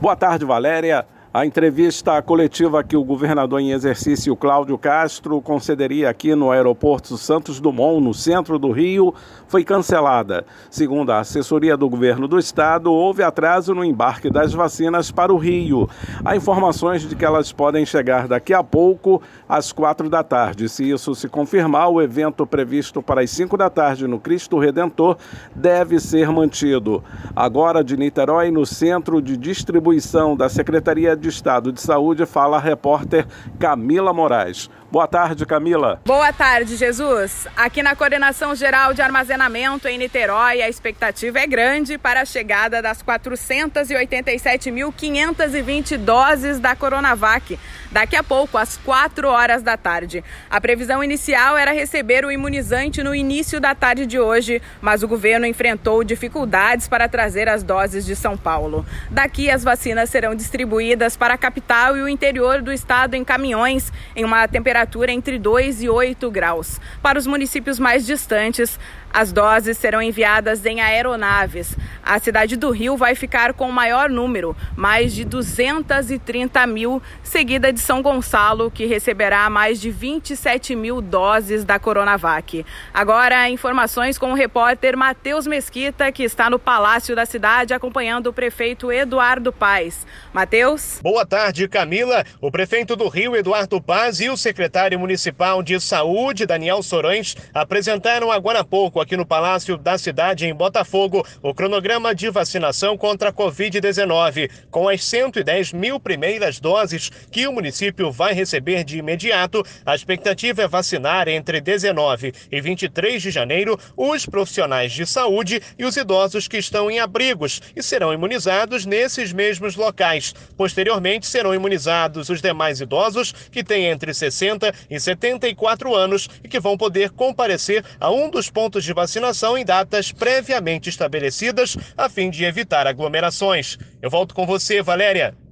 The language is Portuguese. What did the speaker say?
Boa tarde, Valéria. A entrevista coletiva que o governador em exercício, Cláudio Castro, concederia aqui no aeroporto Santos Dumont, no centro do Rio, foi cancelada. Segundo a assessoria do governo do estado, houve atraso no embarque das vacinas para o Rio. Há informações de que elas podem chegar daqui a pouco, às 4 da tarde. Se isso se confirmar, o evento previsto para as 5 da tarde no Cristo Redentor deve ser mantido. Agora, de Niterói, no centro de distribuição da Secretaria de Estado de Saúde, fala a repórter Camila Moraes. Boa tarde, Camila. Boa tarde, Jesus. Aqui na Coordenação Geral de Armazenamento em Niterói, a expectativa é grande para a chegada das 487.520 doses da Coronavac, daqui a pouco, às 4 horas da tarde. A previsão inicial era receber o imunizante no início da tarde de hoje, mas o governo enfrentou dificuldades para trazer as doses de São Paulo. Daqui, as vacinas serão distribuídas para a capital e o interior do estado em caminhões, em uma temperatura entre 2 e 8 graus. Para os municípios mais distantes, as doses serão enviadas em aeronaves. A cidade do Rio vai ficar com o maior número, mais de 230 mil, seguida de São Gonçalo, que receberá mais de 27 mil doses da Coronavac. Agora, informações com o repórter Matheus Mesquita, que está no Palácio da Cidade, acompanhando o prefeito Eduardo Paes. Matheus? Boa tarde, Camila. O prefeito do Rio, Eduardo Paes, e o secretário municipal de saúde, Daniel Sorães, apresentaram agora há pouco aqui no Palácio da Cidade, em Botafogo, o cronograma de vacinação contra a Covid-19, com as 110 mil primeiras doses que o município vai receber de imediato. A expectativa é vacinar entre 19 e 23 de janeiro os profissionais de saúde e os idosos que estão em abrigos e serão imunizados nesses mesmos locais. Posteriormente, serão imunizados os demais idosos que têm entre 60 e 74 anos e que vão poder comparecer a um dos pontos de vacinação em datas previamente estabelecidas, a fim de evitar aglomerações. Eu volto com você, Valéria.